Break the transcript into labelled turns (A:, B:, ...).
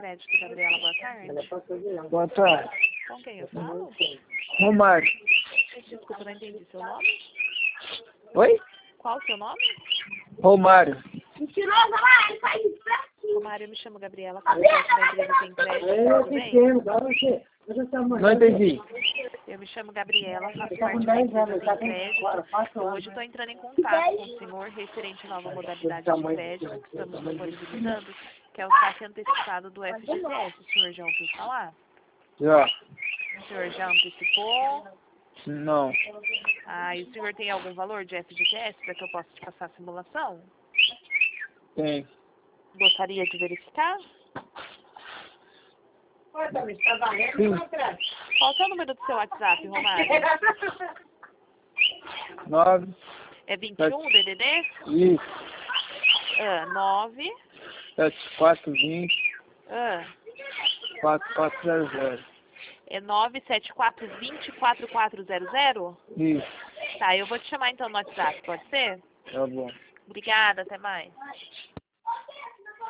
A: Crédito, Gabriela, boa tarde.
B: Boa tarde.
A: Com quem eu falo?
B: Romário.
A: Desculpa, não entendi seu nome.
B: Oi?
A: Qual o seu nome?
B: Romário.
A: Romário, eu me chamo Gabriela, faço parte da empresa Tem Crédito, tudo bem?
B: Não entendi.
A: Eu me chamo Gabriela, faço parte da empresa Tem Crédito. Hoje estou entrando em contato com o senhor referente à nova modalidade de crédito que estamos disponibilizando, que é o saque antecipado do FGTS. O senhor já ouviu falar?
B: Já.
A: O senhor já antecipou?
B: Não.
A: Ah, e o senhor tem algum valor de FGTS para que eu possa te passar a simulação?
B: Tem.
A: Gostaria de verificar?
B: Sim.
A: Qual é o número do seu WhatsApp, Romário?
B: 9.
A: É 21, DDD?
B: Isso.
A: 9.
B: 7420
A: Ah,
B: 4400.
A: é 974204400?
B: Isso.
A: Tá, eu vou te chamar então no WhatsApp, pode ser?
B: Tá bom.
A: Obrigada, até mais.